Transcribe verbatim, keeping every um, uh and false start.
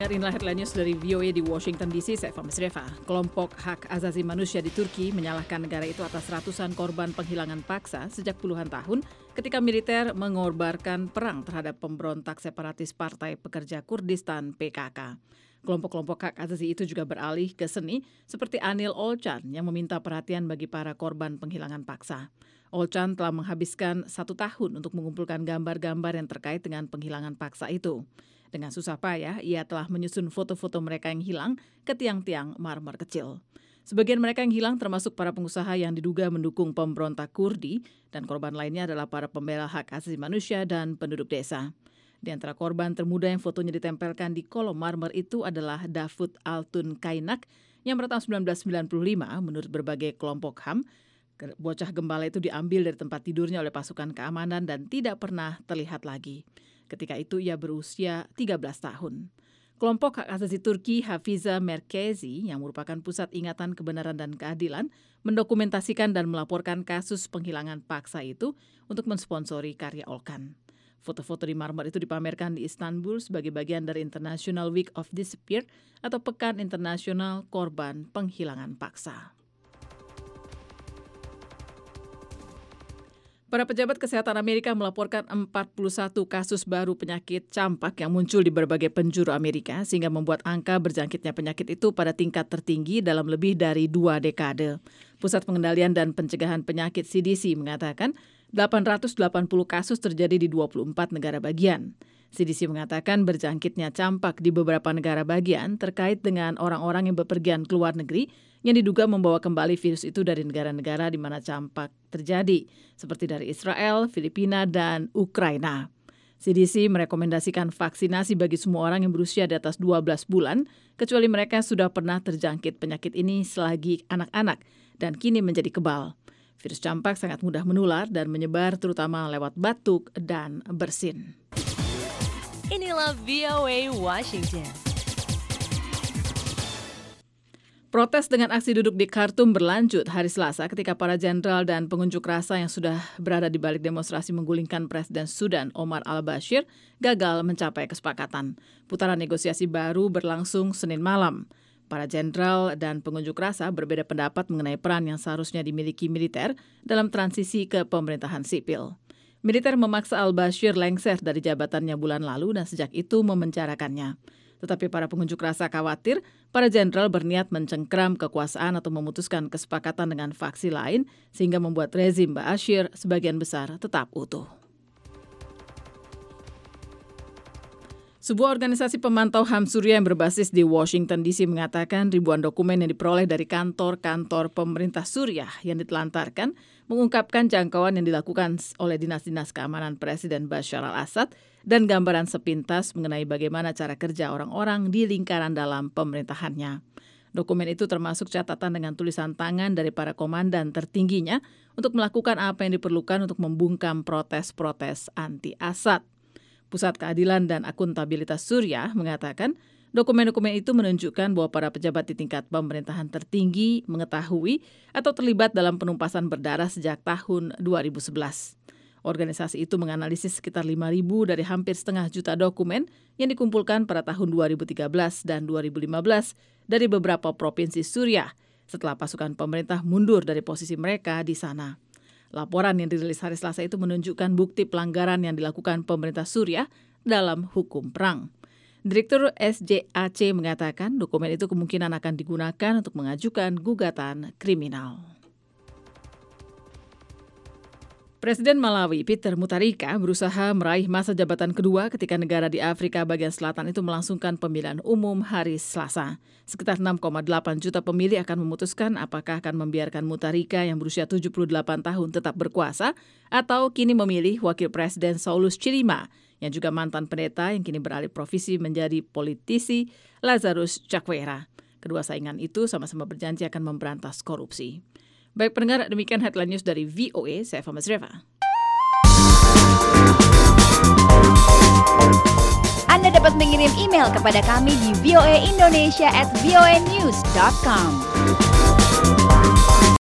Inilah headline news dari V O A di Washington D C, saya Fahmi Sreva. Kelompok hak asasi manusia di Turki menyalahkan negara itu atas ratusan korban penghilangan paksa sejak puluhan tahun ketika militer mengorbankan perang terhadap pemberontak separatis Partai Pekerja Kurdistan P K K. Kelompok-kelompok hak asasi itu juga beralih ke seni seperti Anil Olcan yang meminta perhatian bagi para korban penghilangan paksa. Olcan telah menghabiskan satu tahun untuk mengumpulkan gambar-gambar yang terkait dengan penghilangan paksa itu. Dengan susah payah, ia telah menyusun foto-foto mereka yang hilang ke tiang-tiang marmer kecil. Sebagian mereka yang hilang termasuk para pengusaha yang diduga mendukung pemberontak Kurdi, dan korban lainnya adalah para pembela hak asasi manusia dan penduduk desa. Di antara korban termuda yang fotonya ditempelkan di kolom marmer itu adalah Davut Altun Kainak yang pada tahun sembilan belas sembilan puluh lima menurut berbagai kelompok H A M, bocah gembala itu diambil dari tempat tidurnya oleh pasukan keamanan dan tidak pernah terlihat lagi. Ketika itu ia berusia tiga belas tahun. Kelompok hak asasi Turki Hafiza Merkezi yang merupakan pusat ingatan kebenaran dan keadilan mendokumentasikan dan melaporkan kasus penghilangan paksa itu untuk mensponsori karya Olcan. Foto-foto di marmer itu dipamerkan di Istanbul sebagai bagian dari International Week of Disappeared atau Pekan Internasional Korban Penghilangan Paksa. Para pejabat kesehatan Amerika melaporkan empat puluh satu kasus baru penyakit campak yang muncul di berbagai penjuru Amerika sehingga membuat angka berjangkitnya penyakit itu pada tingkat tertinggi dalam lebih dari dua dekade. Pusat Pengendalian dan Pencegahan Penyakit C D C mengatakan delapan ratus delapan puluh kasus terjadi di dua puluh empat negara bagian. C D C mengatakan berjangkitnya campak di beberapa negara bagian terkait dengan orang-orang yang bepergian ke luar negeri yang diduga membawa kembali virus itu dari negara-negara di mana campak terjadi, seperti dari Israel, Filipina, dan Ukraina. C D C merekomendasikan vaksinasi bagi semua orang yang berusia di atas dua belas bulan, kecuali mereka sudah pernah terjangkit penyakit ini selagi anak-anak dan kini menjadi kebal. Virus campak sangat mudah menular dan menyebar terutama lewat batuk dan bersin. Inilah V O A Washington. Protes dengan aksi duduk di Khartoum berlanjut hari Selasa ketika para jenderal dan pengunjuk rasa yang sudah berada di balik demonstrasi menggulingkan Presiden Sudan Omar al-Bashir gagal mencapai kesepakatan. Putaran negosiasi baru berlangsung Senin malam. Para jenderal dan pengunjuk rasa berbeda pendapat mengenai peran yang seharusnya dimiliki militer dalam transisi ke pemerintahan sipil. Militer memaksa al-Bashir lengser dari jabatannya bulan lalu dan sejak itu memenjarakannya. Tetapi para pengunjuk rasa khawatir para jenderal berniat mencengkram kekuasaan atau memutuskan kesepakatan dengan faksi lain sehingga membuat rezim Bashir sebagian besar tetap utuh. Sebuah organisasi pemantau H A M Suriah yang berbasis di Washington D C mengatakan ribuan dokumen yang diperoleh dari kantor-kantor pemerintah Suriah yang ditelantarkan mengungkapkan jangkauan yang dilakukan oleh dinas-dinas keamanan Presiden Bashar al-Assad dan gambaran sepintas mengenai bagaimana cara kerja orang-orang di lingkaran dalam pemerintahannya. Dokumen itu termasuk catatan dengan tulisan tangan dari para komandan tertingginya untuk melakukan apa yang diperlukan untuk membungkam protes-protes anti-Assad. Pusat Keadilan dan Akuntabilitas Suriah mengatakan dokumen-dokumen itu menunjukkan bahwa para pejabat di tingkat pemerintahan tertinggi mengetahui atau terlibat dalam penumpasan berdarah sejak tahun dua ribu sebelas. Organisasi itu menganalisis sekitar lima ribu dari hampir setengah juta dokumen yang dikumpulkan pada tahun dua ribu tiga belas dan dua ribu lima belas dari beberapa provinsi Suriah setelah pasukan pemerintah mundur dari posisi mereka di sana. Laporan yang dirilis hari Selasa itu menunjukkan bukti pelanggaran yang dilakukan pemerintah Suriah dalam hukum perang. Direktur S J A C mengatakan dokumen itu kemungkinan akan digunakan untuk mengajukan gugatan kriminal. Presiden Malawi Peter Mutharika berusaha meraih masa jabatan kedua ketika negara di Afrika bagian selatan itu melangsungkan pemilihan umum hari Selasa. Sekitar enam koma delapan juta pemilih akan memutuskan apakah akan membiarkan Mutharika yang berusia tujuh puluh delapan tahun tetap berkuasa atau kini memilih Wakil Presiden Saulus Chilima yang juga mantan pendeta yang kini beralih profesi menjadi politisi Lazarus Chakwera. Kedua saingan itu sama-sama berjanji akan memberantas korupsi. Baik pendengar, demikian headline news dari V O A, saya Fahmi Sreva. Anda dapat mengirim email kepada kami di voaindonesia at voanews dot com.